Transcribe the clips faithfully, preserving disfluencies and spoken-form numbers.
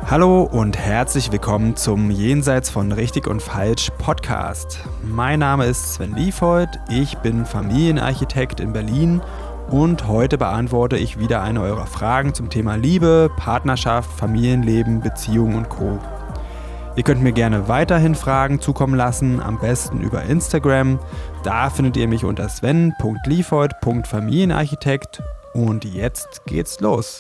Hallo und herzlich willkommen zum Jenseits von Richtig und Falsch Podcast. Mein Name ist Sven Liefhold, ich bin Familienarchitekt in Berlin und heute beantworte ich wieder eine eurer Fragen zum Thema Liebe, Partnerschaft, Familienleben, Beziehung und Co. Ihr könnt mir gerne weiterhin Fragen zukommen lassen, am besten über Instagram. Da findet ihr mich unter sven punkt liefhold punkt familienarchitekt und jetzt geht's los.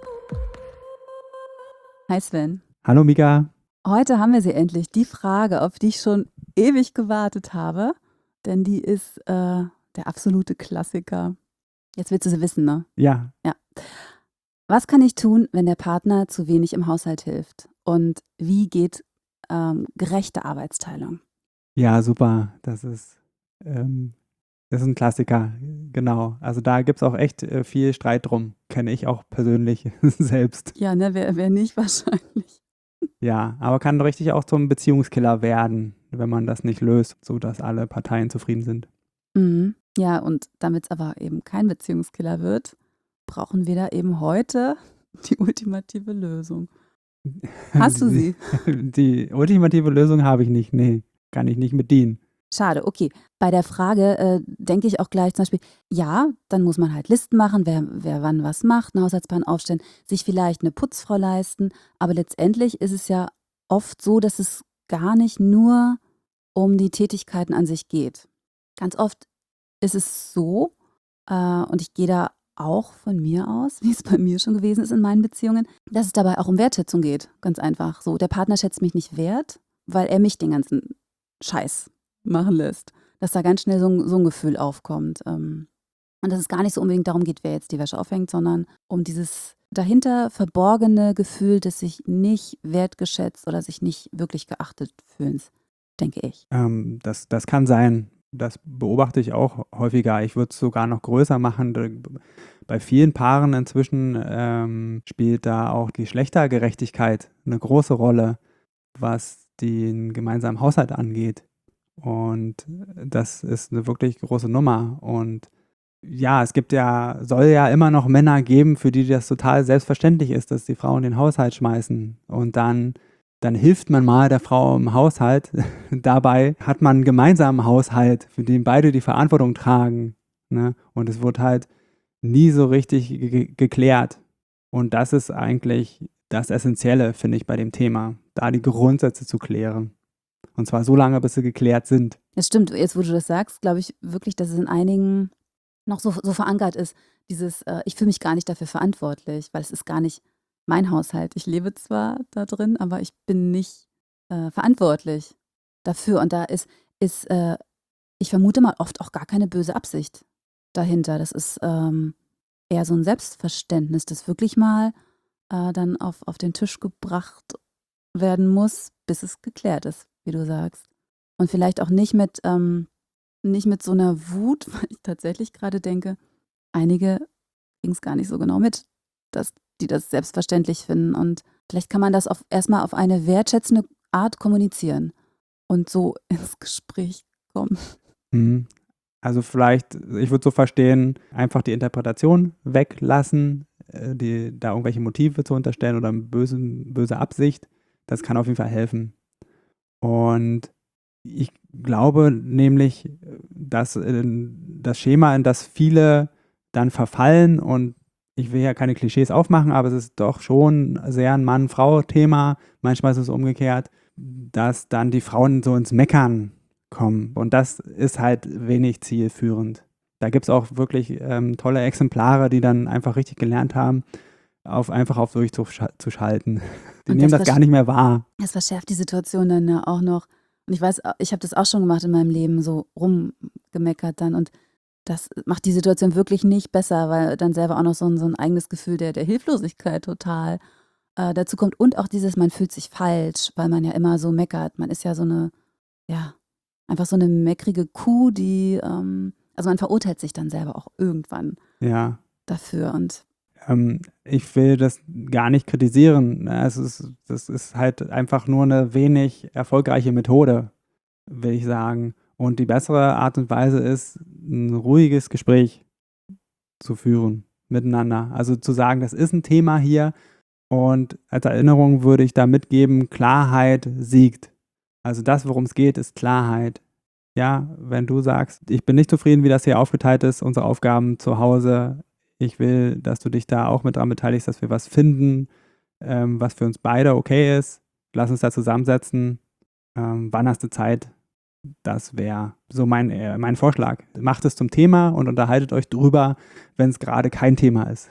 Hi Sven. Hallo Mika. Heute haben wir sie endlich, die Frage, auf die ich schon ewig gewartet habe, denn die ist äh, der absolute Klassiker. Jetzt willst du sie wissen, ne? Ja. Ja. Was kann ich tun, wenn der Partner zu wenig im Haushalt hilft? Und wie geht ähm, gerechte Arbeitsteilung? Ja, super. Das ist, ähm, das ist ein Klassiker. Genau. Also da gibt es auch echt äh, viel Streit drum. Kenne ich auch persönlich selbst. Ja, ne, wer, wer nicht wahrscheinlich. Ja, aber kann richtig auch zum Beziehungskiller werden, wenn man das nicht löst, sodass alle Parteien zufrieden sind. Mhm. Ja, und damit es aber eben kein Beziehungskiller wird, brauchen wir da eben heute die ultimative Lösung. Hast du sie? Die ultimative Lösung habe ich nicht. Nee, kann ich nicht mit dienen. Schade, okay. Bei der Frage äh, denke ich auch gleich zum Beispiel, ja, dann muss man halt Listen machen, wer, wer wann was macht, einen Haushaltsplan aufstellen, sich vielleicht eine Putzfrau leisten. Aber letztendlich ist es ja oft so, dass es gar nicht nur um die Tätigkeiten an sich geht. Ganz oft ist es so, äh, und ich gehe da auch von mir aus, wie es bei mir schon gewesen ist in meinen Beziehungen, dass es dabei auch um Wertschätzung geht. Ganz einfach so. Der Partner schätzt mich nicht wert, weil er mich den ganzen Scheiß machen lässt. Dass da ganz schnell so ein, so ein Gefühl aufkommt. Ähm, und dass es gar nicht so unbedingt darum geht, wer jetzt die Wäsche aufhängt, sondern um dieses dahinter verborgene Gefühl des sich nicht wertgeschätzt oder sich nicht wirklich geachtet fühlens, denke ich. Ähm, das, das kann sein. Das beobachte ich auch häufiger. Ich würde es sogar noch größer machen. Bei vielen Paaren inzwischen ähm, spielt da auch Geschlechtergerechtigkeit eine große Rolle, was den gemeinsamen Haushalt angeht. Und das ist eine wirklich große Nummer. Und ja, es gibt ja, soll ja immer noch Männer geben, für die das total selbstverständlich ist, dass die Frauen den Haushalt schmeißen. Und dann, dann hilft man mal der Frau im Haushalt. Dabei hat man einen gemeinsamen Haushalt, für den beide die Verantwortung tragen. Ne? Und es wird halt nie so richtig ge- geklärt. Und das ist eigentlich das Essentielle, finde ich, bei dem Thema, da die Grundsätze zu klären. Und zwar so lange, bis sie geklärt sind. Das stimmt, jetzt wo du das sagst, glaube ich wirklich, dass es in einigen noch so, so verankert ist, dieses, äh, ich fühle mich gar nicht dafür verantwortlich, weil es ist gar nicht mein Haushalt. Ich lebe zwar da drin, aber ich bin nicht äh, verantwortlich dafür. Und da ist, ist äh, ich vermute mal, oft auch gar keine böse Absicht dahinter. Das ist ähm, eher so ein Selbstverständnis, das wirklich mal äh, dann auf, auf den Tisch gebracht werden muss, bis es geklärt ist, wie du sagst. Und vielleicht auch nicht mit, ähm, nicht mit so einer Wut, weil ich tatsächlich gerade denke, einige kriegen es gar nicht so genau mit, dass die das selbstverständlich finden. Und vielleicht kann man das auf, erstmal auf eine wertschätzende Art kommunizieren und so ins Gespräch kommen. Mhm. Also vielleicht, ich würde so verstehen, einfach die Interpretation weglassen, äh, die, da irgendwelche Motive zu unterstellen oder eine böse, böse Absicht. Das kann auf jeden Fall helfen. Und ich glaube nämlich, dass äh, das Schema, in das viele dann verfallen, und ich will ja keine Klischees aufmachen, aber es ist doch schon sehr ein Mann-Frau-Thema, manchmal ist es umgekehrt, dass dann die Frauen so ins Meckern kommen. Und das ist halt wenig zielführend. Da gibt es auch wirklich ähm, tolle Exemplare, die dann einfach richtig gelernt haben, auf, einfach auf Durchzug scha- zu schalten. Die Und nehmen das das gar nicht mehr wahr. Das verschärft die Situation dann ja auch noch. Und ich weiß, ich habe das auch schon gemacht in meinem Leben, so rumgemeckert dann. Und das macht die Situation wirklich nicht besser, weil dann selber auch noch so ein, so ein eigenes Gefühl der, der Hilflosigkeit total äh, dazu kommt. Und auch dieses, man fühlt sich falsch, weil man ja immer so meckert. Man ist ja so eine, ja, einfach so eine meckrige Kuh, die, ähm, also man verurteilt sich dann selber auch irgendwann Ja. dafür. Und Ähm, ich will das gar nicht kritisieren. Es ist, das ist halt einfach nur eine wenig erfolgreiche Methode, will ich sagen. Und die bessere Art und Weise ist, ein ruhiges Gespräch zu führen miteinander. Also zu sagen, das ist ein Thema hier Und als Erinnerung würde ich da mitgeben, Klarheit siegt. Also das, worum es geht, ist Klarheit. Ja, wenn du sagst, ich bin nicht zufrieden, wie das hier aufgeteilt ist, unsere Aufgaben zu Hause, ich will, dass du dich da auch mit dran beteiligst, dass wir was finden, ähm, was für uns beide okay ist. Lass uns da zusammensetzen. Ähm, wann hast du Zeit? Das wäre so mein, äh, mein Vorschlag. Macht es zum Thema und unterhaltet euch drüber, wenn es gerade kein Thema ist.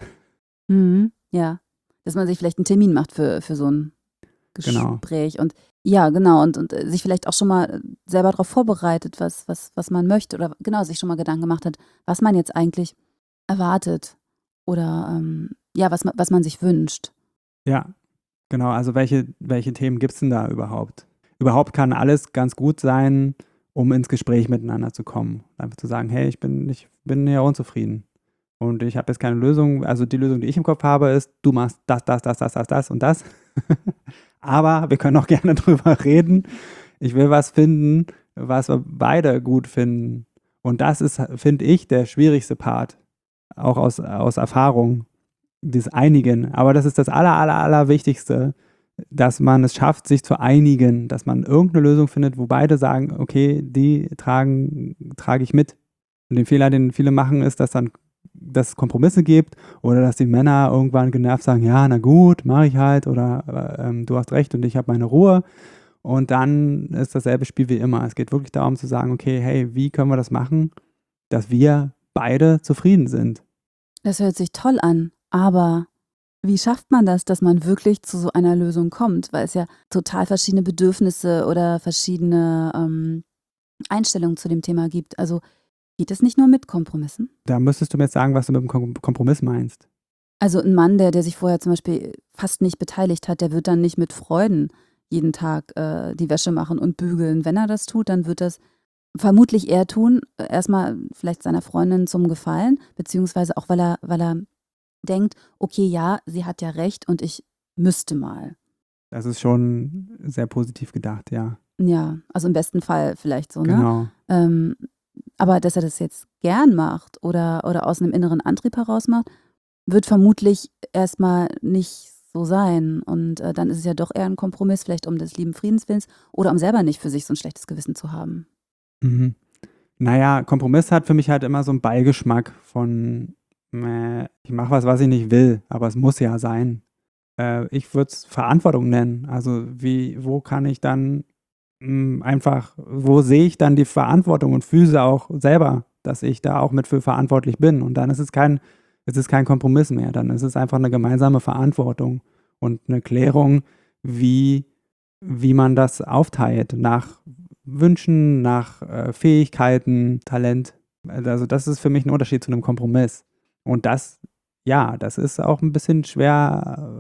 Mhm, ja, dass man sich vielleicht einen Termin macht für, für so ein Genau. Gespräch und ja, genau, und, und äh, sich vielleicht auch schon mal selber darauf vorbereitet, was, was, was man möchte oder genau, sich schon mal Gedanken gemacht hat, was man jetzt eigentlich erwartet oder ähm, ja, was, man- was man sich wünscht. Ja, genau. Also welche, welche Themen gibt es denn da überhaupt? Überhaupt kann alles ganz gut sein, um ins Gespräch miteinander zu kommen. Einfach zu sagen, hey, ich bin, ich bin ja unzufrieden. Und ich habe jetzt keine Lösung. Also die Lösung, die ich im Kopf habe, ist, du machst das, das, das, das, das, das und das. Aber wir können auch gerne drüber reden. Ich will was finden, was wir beide gut finden. Und das ist, finde ich, der schwierigste Part. Auch aus, aus Erfahrung. Das Einigen. Aber das ist das aller, aller, aller Wichtigste, dass man es schafft, sich zu einigen, dass man irgendeine Lösung findet, wo beide sagen, okay, die tragen, trage ich mit. Und den Fehler, den viele machen, ist, dass dann dass es Kompromisse gibt oder dass die Männer irgendwann genervt sagen, ja, na gut, mache ich halt oder ähm, du hast recht und ich habe meine Ruhe. Und dann ist dasselbe Spiel wie immer. Es geht wirklich darum zu sagen, okay, hey, wie können wir das machen, dass wir beide zufrieden sind? Das hört sich toll an, aber wie schafft man das, dass man wirklich zu so einer Lösung kommt? Weil es ja total verschiedene Bedürfnisse oder verschiedene ähm, Einstellungen zu dem Thema gibt. Also geht es nicht nur mit Kompromissen? Da müsstest du mir jetzt sagen, was du mit dem Kom- Kompromiss meinst. Also ein Mann, der, der sich vorher zum Beispiel fast nicht beteiligt hat, der wird dann nicht mit Freuden jeden Tag äh, die Wäsche machen und bügeln. Wenn er das tut, dann wird das vermutlich eher tun, äh, erstmal vielleicht seiner Freundin zum Gefallen, beziehungsweise auch, weil er, weil er denkt, okay, ja, sie hat ja recht und ich müsste mal. Das ist schon sehr positiv gedacht, ja. Ja, also im besten Fall vielleicht so, ne? Genau. Ähm, aber dass er das jetzt gern macht oder, oder aus einem inneren Antrieb heraus macht, wird vermutlich erstmal nicht so sein. Und äh, dann ist es ja doch eher ein Kompromiss, vielleicht um des lieben Friedenswillens oder um selber nicht für sich so ein schlechtes Gewissen zu haben. Mhm. Naja, Kompromiss hat für mich halt immer so einen Beigeschmack von, äh, ich mache was, was ich nicht will, aber es muss ja sein. Äh, ich würde es Verantwortung nennen. Also wie, wo kann ich dann mh, einfach, wo sehe ich dann die Verantwortung und fühle auch selber, dass ich da auch mit für verantwortlich bin. Und dann ist es kein, es ist kein Kompromiss mehr. Dann ist es einfach eine gemeinsame Verantwortung und eine Klärung, wie, wie man das aufteilt nach Wünschen, nach äh, Fähigkeiten, Talent. Also das ist für mich ein Unterschied zu einem Kompromiss. Und das, ja, das ist auch ein bisschen schwer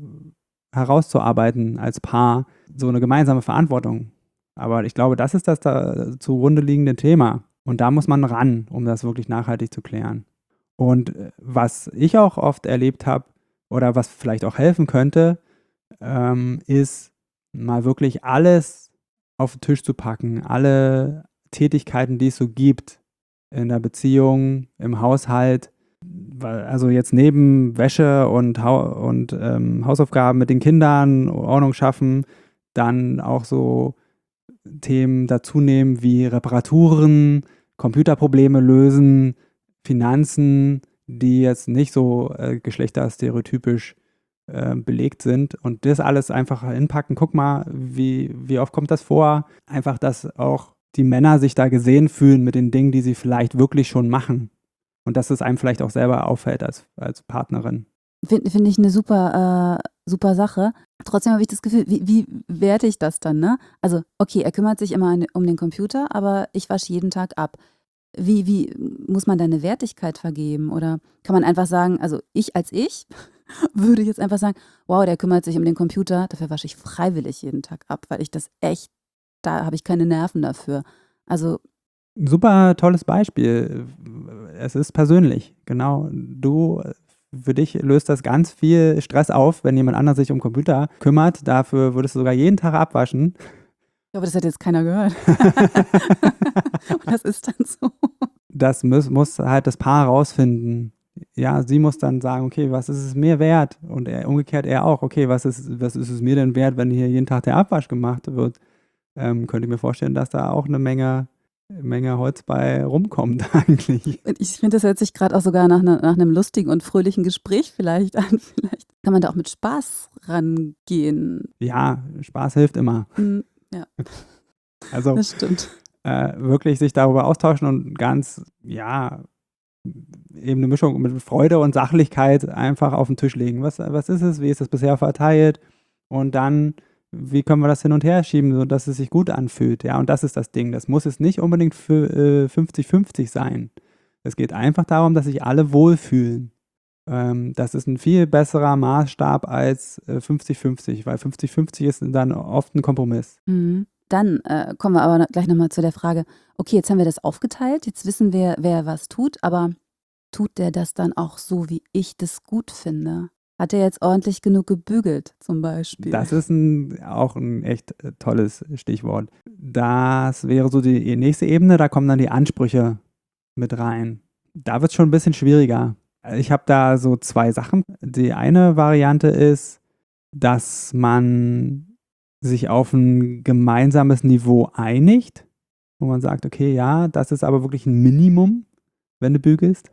äh, herauszuarbeiten als Paar, so eine gemeinsame Verantwortung. Aber ich glaube, das ist das da zugrunde liegende Thema. Und da muss man ran, um das wirklich nachhaltig zu klären. Und äh, was ich auch oft erlebt habe oder was vielleicht auch helfen könnte, ähm, ist mal wirklich alles auf den Tisch zu packen, alle Tätigkeiten, die es so gibt in der Beziehung, im Haushalt, also jetzt neben Wäsche und, Hau und ähm, Hausaufgaben mit den Kindern, Ordnung schaffen, dann auch so Themen dazu nehmen wie Reparaturen, Computerprobleme lösen, Finanzen, die jetzt nicht so äh, geschlechterstereotypisch äh, belegt sind und das alles einfach hinpacken. Guck mal, wie, wie oft kommt das vor? Einfach, dass auch die Männer sich da gesehen fühlen mit den Dingen, die sie vielleicht wirklich schon machen. Und dass es einem vielleicht auch selber auffällt als, als Partnerin. Finde find ich eine super, äh, super Sache. Trotzdem habe ich das Gefühl, wie, wie werte ich das dann, ne? Also, okay, er kümmert sich immer an, um den Computer, aber ich wasche jeden Tag ab. Wie, wie muss man da eine Wertigkeit vergeben? Oder kann man einfach sagen, also ich als ich würde jetzt einfach sagen, wow, der kümmert sich um den Computer, dafür wasche ich freiwillig jeden Tag ab, weil ich das echt, da habe ich keine Nerven dafür. Also Super tolles Beispiel. Es ist persönlich. Genau. Du, für dich löst das ganz viel Stress auf, wenn jemand anderes sich um Computer kümmert. Dafür würdest du sogar jeden Tag abwaschen. ich glaube, das hat jetzt keiner gehört. Und das ist dann so. Das muss, muss halt das Paar herausfinden. ja, sie muss dann sagen, okay, was ist es mir wert? Und er, umgekehrt er auch, okay, was ist, was ist es mir denn wert, wenn hier jeden Tag der Abwasch gemacht wird? Ähm, könnte ich mir vorstellen, dass da auch eine Menge, Menge Holz bei rumkommt eigentlich. Und ich finde, das hört sich gerade auch sogar nach, ne, nach einem lustigen und fröhlichen Gespräch vielleicht an. Vielleicht kann man da auch mit Spaß rangehen. Ja, Spaß hilft immer. Hm, ja, Also das stimmt. äh, wirklich sich darüber austauschen und ganz, ja, eben eine Mischung mit Freude und Sachlichkeit einfach auf den Tisch legen. Was, was ist es? Wie ist es bisher verteilt? Und dann, wie können wir das hin und her schieben, sodass es sich gut anfühlt? Ja, und das ist das Ding. Das muss es nicht unbedingt für äh, fünfzig fünfzig sein. Es geht einfach darum, dass sich alle wohlfühlen. Ähm, das ist ein viel besserer Maßstab als äh, fünfzig fünfzig, weil fünfzig fünfzig ist dann oft ein Kompromiss. Mhm. Dann äh, kommen wir aber noch- gleich nochmal zu der Frage, okay, jetzt haben wir das aufgeteilt, jetzt wissen wir, wer was tut, aber tut der das dann auch so, wie ich das gut finde? Hat er jetzt ordentlich genug gebügelt, zum Beispiel? Das ist ein, auch ein echt äh, tolles Stichwort. Das wäre so die nächste Ebene, da kommen dann die Ansprüche mit rein. Da wird es schon ein bisschen schwieriger. Ich habe da so zwei Sachen. Die eine Variante ist, dass man sich auf ein gemeinsames Niveau einigt, wo man sagt, okay, ja, das ist aber wirklich ein Minimum, wenn du bügelst.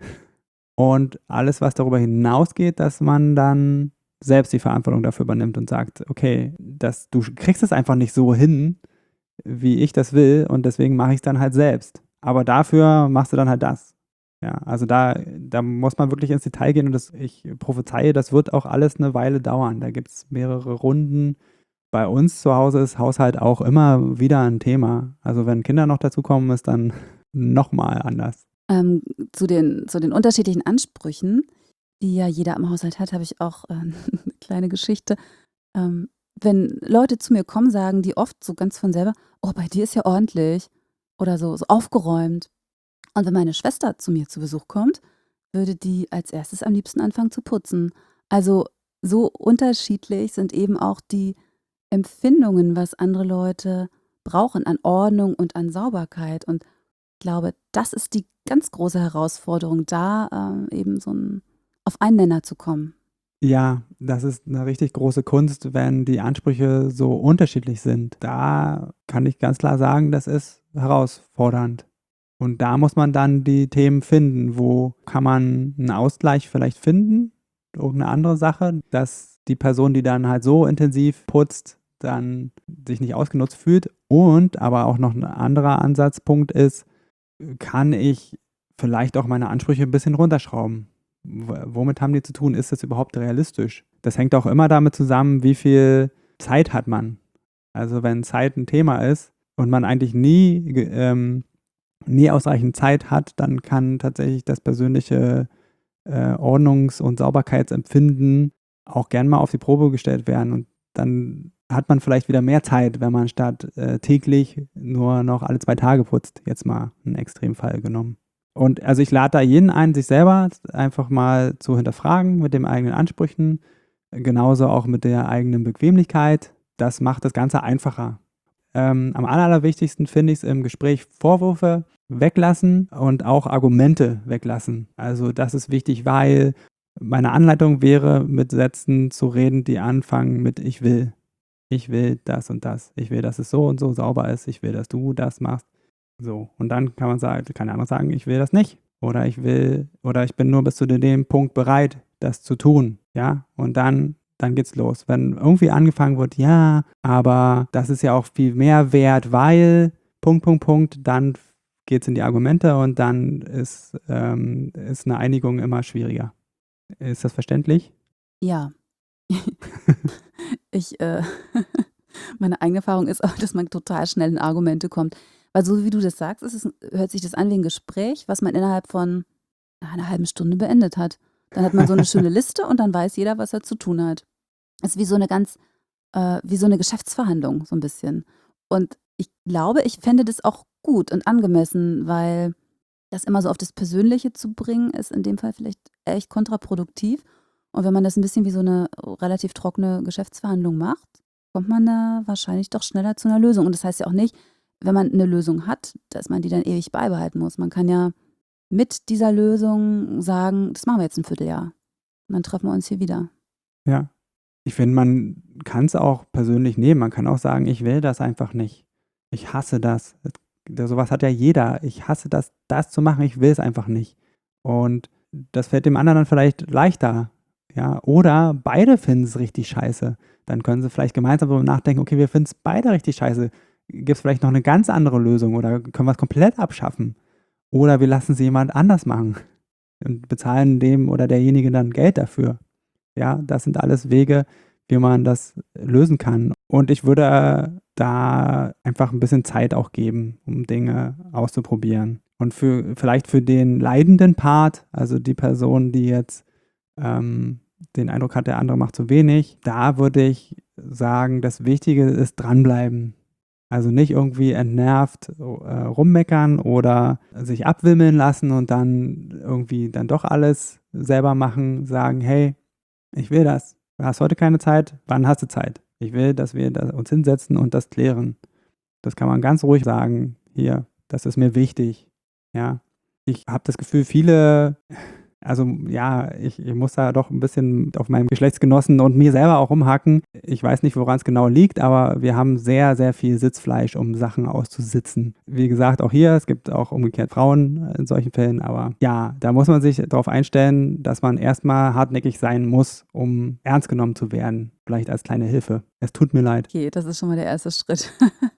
Und alles, was darüber hinausgeht, dass man dann selbst die Verantwortung dafür übernimmt und sagt, okay, das, du kriegst es einfach nicht so hin, wie ich das will und deswegen mache ich es dann halt selbst. Aber dafür machst du dann halt das. Ja, also da, da muss man wirklich ins Detail gehen und das, ich prophezeie, das wird auch alles eine Weile dauern. Da gibt es mehrere Runden. Bei uns zu Hause ist Haushalt auch immer wieder ein Thema. Also wenn Kinder noch dazukommen, ist dann nochmal anders. Ähm, zu, den, zu den unterschiedlichen Ansprüchen, die ja jeder im Haushalt hat, habe ich auch äh, eine kleine Geschichte. Ähm, wenn Leute zu mir kommen, sagen die oft so ganz von selber, oh, bei dir ist ja ordentlich oder so, so aufgeräumt. Und wenn meine Schwester zu mir zu Besuch kommt, würde die als erstes am liebsten anfangen zu putzen. Also so unterschiedlich sind eben auch die Empfindungen, was andere Leute brauchen an Ordnung und an Sauberkeit. Und ich glaube, das ist die ganz große Herausforderung, da ähm, eben so ein, auf einen Nenner zu kommen. Ja, das ist eine richtig große Kunst, wenn die Ansprüche so unterschiedlich sind. Da kann ich ganz klar sagen, das ist herausfordernd. Und da muss man dann die Themen finden. Wo kann man einen Ausgleich vielleicht finden? Irgendeine andere Sache, dass die Person, die dann halt so intensiv putzt, dann sich nicht ausgenutzt fühlt. Und aber auch noch ein anderer Ansatzpunkt ist, kann ich vielleicht auch meine Ansprüche ein bisschen runterschrauben? W- Womit haben die zu tun? Ist das überhaupt realistisch? Das hängt auch immer damit zusammen, wie viel Zeit hat man. Also wenn Zeit ein Thema ist und man eigentlich nie, ge- ähm, nie ausreichend Zeit hat, dann kann tatsächlich das persönliche äh, Ordnungs- und Sauberkeitsempfinden auch gern mal auf die Probe gestellt werden. Und dann hat man vielleicht wieder mehr Zeit, wenn man statt äh, täglich nur noch alle zwei Tage putzt. Jetzt mal einen Extremfall genommen. Und also ich lade da jeden ein, sich selber einfach mal zu hinterfragen mit den eigenen Ansprüchen, genauso auch mit der eigenen Bequemlichkeit. Das macht das Ganze einfacher. Ähm, am aller, allerwichtigsten finde ich es im Gespräch Vorwürfe weglassen und auch Argumente weglassen. Also das ist wichtig, weil meine Anleitung wäre, mit Sätzen zu reden, die anfangen mit ich will. Ich will das und das. Ich will, dass es so und so sauber ist. Ich will, dass du das machst. So. Und dann kann man sagen, kann der andere sagen, ich will das nicht. Oder ich will, oder ich bin nur bis zu dem Punkt bereit, das zu tun. Ja. Und dann, dann geht's los. Wenn irgendwie angefangen wird, ja, aber das ist ja auch viel mehr wert, weil Punkt, Punkt, Punkt, dann geht's in die Argumente und dann ist, ähm, ist eine Einigung immer schwieriger. Ist das verständlich? Ja, ich, äh, meine eigene Erfahrung ist auch, dass man total schnell in Argumente kommt. Weil so wie du das sagst, ist es, hört sich das an wie ein Gespräch, was man innerhalb von einer halben Stunde beendet hat. Dann hat man so eine schöne Liste und dann weiß jeder, was er zu tun hat. Es ist wie so eine ganz, äh, wie so eine Geschäftsverhandlung, so ein bisschen. Und ich glaube, ich fände das auch gut und angemessen, weil das immer so auf das Persönliche zu bringen, ist in dem Fall vielleicht echt kontraproduktiv. Und wenn man das ein bisschen wie so eine relativ trockene Geschäftsverhandlung macht, kommt man da wahrscheinlich doch schneller zu einer Lösung. Und das heißt ja auch nicht, wenn man eine Lösung hat, dass man die dann ewig beibehalten muss. Man kann ja mit dieser Lösung sagen, das machen wir jetzt ein Vierteljahr. Und dann treffen wir uns hier wieder. Ja. Ich finde, man kann es auch persönlich nehmen. Man kann auch sagen, ich will das einfach nicht. Ich hasse das. das. Sowas hat ja jeder. Ich hasse das, das zu machen. Ich will es einfach nicht. Und das fällt dem anderen dann vielleicht leichter. Ja, oder beide finden es richtig scheiße. Dann können sie vielleicht gemeinsam darüber nachdenken, okay, wir finden es beide richtig scheiße. Gibt es vielleicht noch eine ganz andere Lösung oder können wir es komplett abschaffen? Oder wir lassen es jemand anders machen und bezahlen dem oder derjenige dann Geld dafür. Ja, das sind alles Wege, wie man das lösen kann. Und ich würde da einfach ein bisschen Zeit auch geben, um Dinge auszuprobieren. Und für vielleicht für den leidenden Part, also die Person, die jetzt ähm, den Eindruck hat, der andere macht zu wenig, da würde ich sagen, das Wichtige ist dranbleiben. Also nicht irgendwie entnervt äh, rummeckern oder sich abwimmeln lassen und dann irgendwie dann doch alles selber machen, sagen, hey, ich will das. Du hast heute keine Zeit, wann hast du Zeit? Ich will, dass wir das uns hinsetzen und das klären. Das kann man ganz ruhig sagen. Hier, das ist mir wichtig. Ja, ich habe das Gefühl, viele, also ja, ich, ich muss da doch ein bisschen auf meinem Geschlechtsgenossen und mir selber auch rumhacken. Ich weiß nicht, woran es genau liegt, aber wir haben sehr, sehr viel Sitzfleisch, um Sachen auszusitzen. Wie gesagt, auch hier, es gibt auch umgekehrt Frauen in solchen Fällen, aber ja, da muss man sich darauf einstellen, dass man erstmal hartnäckig sein muss, um ernst genommen zu werden. Vielleicht als kleine Hilfe. Es tut mir leid. Okay, das ist schon mal der erste Schritt.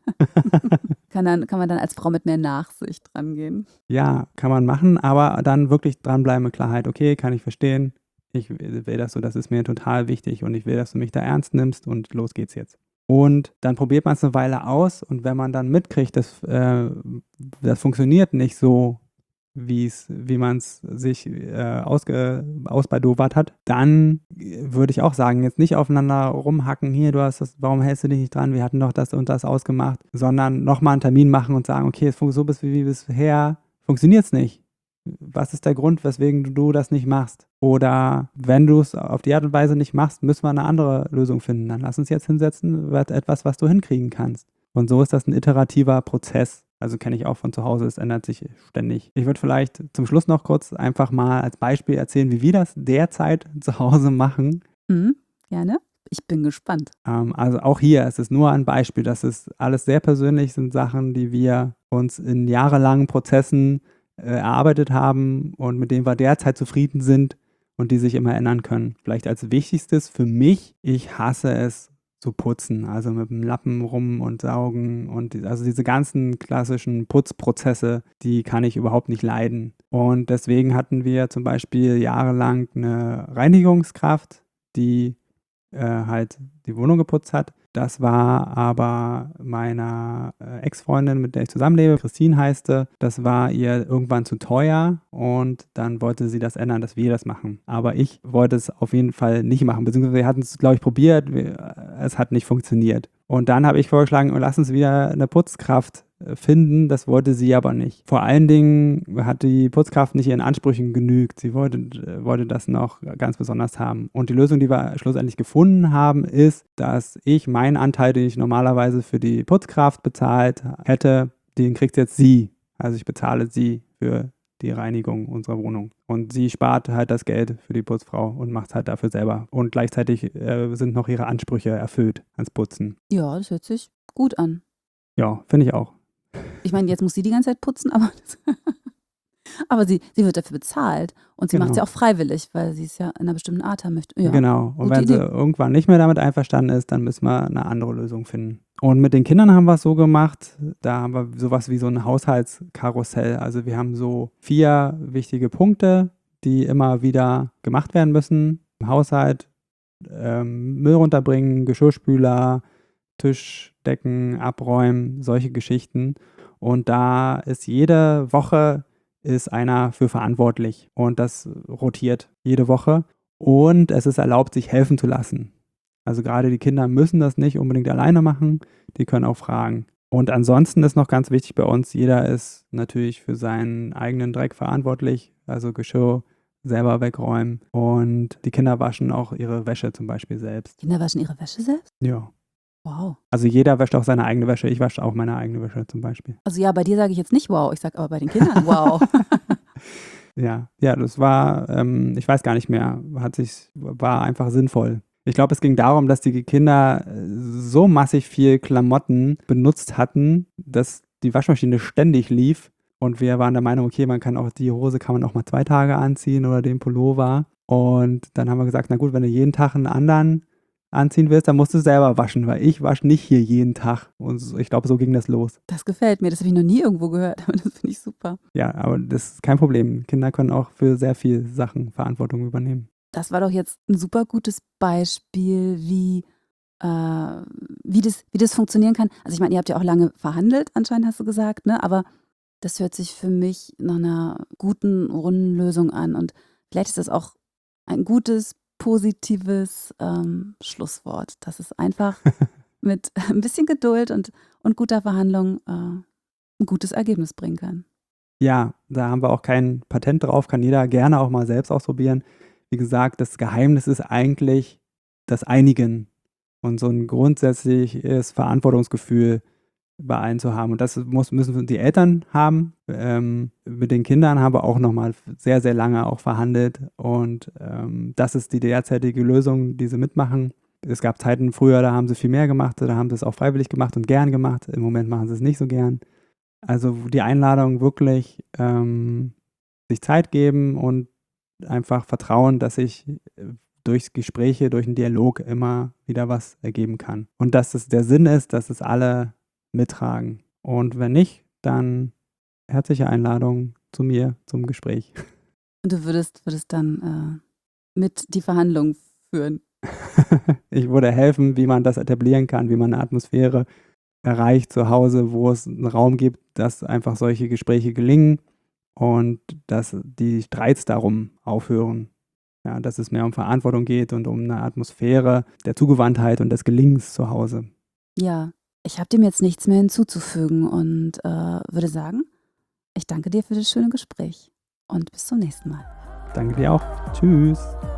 kann, dann, kann man dann als Frau mit mehr Nachsicht rangehen? Ja, kann man machen, aber dann wirklich dranbleiben mit Klarheit. Okay, kann ich verstehen. Ich will das so, das ist mir total wichtig und ich will, dass du mich da ernst nimmst und los geht's jetzt. Und dann probiert man es eine Weile aus und wenn man dann mitkriegt, dass, äh, das funktioniert nicht so, wie's, wie man es sich äh, ausge, ausbaldowert hat, dann würde ich auch sagen, jetzt nicht aufeinander rumhacken, hier, du hast das, warum hältst du dich nicht dran, wir hatten doch das und das ausgemacht, sondern nochmal einen Termin machen und sagen, okay, es funktioniert so bis wie bisher, funktioniert es nicht. Was ist der Grund, weswegen du das nicht machst? Oder wenn du es auf die Art und Weise nicht machst, müssen wir eine andere Lösung finden. Dann lass uns jetzt hinsetzen, wird etwas, was du hinkriegen kannst. Und so ist das ein iterativer Prozess. Also kenne ich auch von zu Hause, es ändert sich ständig. Ich würde vielleicht zum Schluss noch kurz einfach mal als Beispiel erzählen, wie wir das derzeit zu Hause machen. Mhm, gerne. Ich bin gespannt. Ähm, also auch hier, es ist nur ein Beispiel. Das ist alles sehr persönlich, sind Sachen, die wir uns in jahrelangen Prozessen äh, erarbeitet haben und mit denen wir derzeit zufrieden sind und die sich immer ändern können. Vielleicht als wichtigstes für mich, ich hasse es, zu putzen, also mit dem Lappen rum und saugen und die, also diese ganzen klassischen Putzprozesse, die kann ich überhaupt nicht leiden. Und deswegen hatten wir zum Beispiel jahrelang eine Reinigungskraft, die äh, halt die Wohnung geputzt hat. Das war aber meiner äh, Ex-Freundin, mit der ich zusammenlebe, Christine heißt sie, das war ihr irgendwann zu teuer und dann wollte sie das ändern, dass wir das machen. Aber ich wollte es auf jeden Fall nicht machen, beziehungsweise wir hatten es, glaube ich, probiert, wir, es hat nicht funktioniert. Und dann habe ich vorgeschlagen, oh, lass uns wieder eine Putzkraft finden, das wollte sie aber nicht. Vor allen Dingen hat die Putzkraft nicht ihren Ansprüchen genügt. Sie wollte, wollte das noch ganz besonders haben. Und die Lösung, die wir schlussendlich gefunden haben, ist, dass ich meinen Anteil, den ich normalerweise für die Putzkraft bezahlt hätte, den kriegt jetzt sie. Also ich bezahle sie für die Reinigung unserer Wohnung. Und sie spart halt das Geld für die Putzfrau und macht es halt dafür selber. Und gleichzeitig äh, sind noch ihre Ansprüche erfüllt ans Putzen. Ja, das hört sich gut an. Ja, finde ich auch. Ich meine, jetzt muss sie die ganze Zeit putzen, aber, das aber sie, sie wird dafür bezahlt. Und sie Genau. macht es ja auch freiwillig, weil sie es ja in einer bestimmten Art haben möchte. Ja, genau. Und gute wenn sie Idee. irgendwann nicht mehr damit einverstanden ist, dann müssen wir eine andere Lösung finden. Und mit den Kindern haben wir es so gemacht, da haben wir sowas wie so ein Haushaltskarussell. Also wir haben so vier wichtige Punkte, die immer wieder gemacht werden müssen. Im Haushalt, ähm, Müll runterbringen, Geschirrspüler, Tischdecken, abräumen, solche Geschichten. Und da ist jede Woche ist einer für verantwortlich und das rotiert jede Woche und es ist erlaubt, sich helfen zu lassen. Also gerade die Kinder müssen das nicht unbedingt alleine machen, die können auch fragen. Und ansonsten ist noch ganz wichtig bei uns, jeder ist natürlich für seinen eigenen Dreck verantwortlich, also Geschirr selber wegräumen und die Kinder waschen auch ihre Wäsche zum Beispiel selbst. Kinder waschen ihre Wäsche selbst? Ja. Wow. Also jeder wäscht auch seine eigene Wäsche. Ich wasche auch meine eigene Wäsche zum Beispiel. Also ja, bei dir sage ich jetzt nicht wow, ich sage aber bei den Kindern wow. Ja, ja, das war, ähm, ich weiß gar nicht mehr, hat sich, war einfach sinnvoll. Ich glaube, es ging darum, dass die Kinder so massig viel Klamotten benutzt hatten, dass die Waschmaschine ständig lief und wir waren der Meinung, okay, man kann auch die Hose kann man auch mal zwei Tage anziehen oder den Pullover. Und dann haben wir gesagt, na gut, wenn du jeden Tag einen anderen anziehen willst, dann musst du selber waschen, weil ich wasche nicht hier jeden Tag. Und so, ich glaube, so ging das los. Das gefällt mir, das habe ich noch nie irgendwo gehört, aber das finde ich super. Ja, aber das ist kein Problem. Kinder können auch für sehr viele Sachen Verantwortung übernehmen. Das war doch jetzt ein super gutes Beispiel, wie, äh, wie, das, wie das funktionieren kann. Also ich meine, ihr habt ja auch lange verhandelt, anscheinend hast du gesagt, ne? Aber das hört sich für mich nach einer guten, runden Lösung an. Und vielleicht ist das auch ein gutes, positives ähm, Schlusswort, dass es einfach mit ein bisschen Geduld und, und guter Verhandlung äh, ein gutes Ergebnis bringen kann. Ja, da haben wir auch kein Patent drauf, kann jeder gerne auch mal selbst ausprobieren. Wie gesagt, das Geheimnis ist eigentlich das Einigen und so ein grundsätzliches Verantwortungsgefühl bei allen zu haben. Und das muss, müssen die Eltern haben. Ähm, mit den Kindern haben wir auch nochmal sehr, sehr lange auch verhandelt. Und ähm, das ist die derzeitige Lösung, die sie mitmachen. Es gab Zeiten früher, da haben sie viel mehr gemacht, da haben sie es auch freiwillig gemacht und gern gemacht. Im Moment machen sie es nicht so gern. Also die Einladung wirklich ähm, sich Zeit geben und einfach vertrauen, dass sich durch Gespräche, durch einen Dialog immer wieder was ergeben kann. Und dass es der Sinn ist, dass es alle mittragen. Und wenn nicht, dann herzliche Einladung zu mir zum Gespräch. Und du würdest, würdest dann äh, mit die Verhandlungen führen? Ich würde helfen, wie man das etablieren kann, wie man eine Atmosphäre erreicht zu Hause, wo es einen Raum gibt, dass einfach solche Gespräche gelingen und dass die Streits darum aufhören. Ja, dass es mehr um Verantwortung geht und um eine Atmosphäre der Zugewandtheit und des Gelingens zu Hause. Ja, ich habe dem jetzt nichts mehr hinzuzufügen und äh, würde sagen, ich danke dir für das schöne Gespräch und bis zum nächsten Mal. Danke dir auch. Tschüss.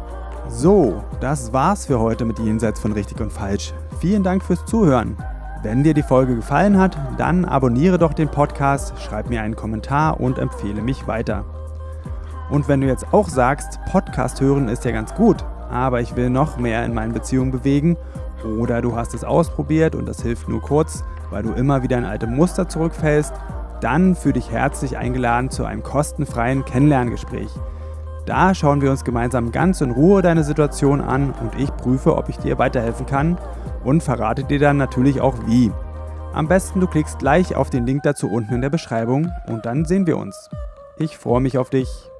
So, das war's für heute mit Jenseits von Richtig und Falsch. Vielen Dank fürs Zuhören. Wenn dir die Folge gefallen hat, dann abonniere doch den Podcast, schreib mir einen Kommentar und empfehle mich weiter. Und wenn du jetzt auch sagst, Podcast hören ist ja ganz gut, aber ich will noch mehr in meinen Beziehungen bewegen, oder du hast es ausprobiert und das hilft nur kurz, weil du immer wieder in alte Muster zurückfällst, dann fühl dich herzlich eingeladen zu einem kostenfreien Kennenlerngespräch. Da schauen wir uns gemeinsam ganz in Ruhe deine Situation an und ich prüfe, ob ich dir weiterhelfen kann und verrate dir dann natürlich auch wie. Am besten du klickst gleich auf den Link dazu unten in der Beschreibung und dann sehen wir uns. Ich freue mich auf dich.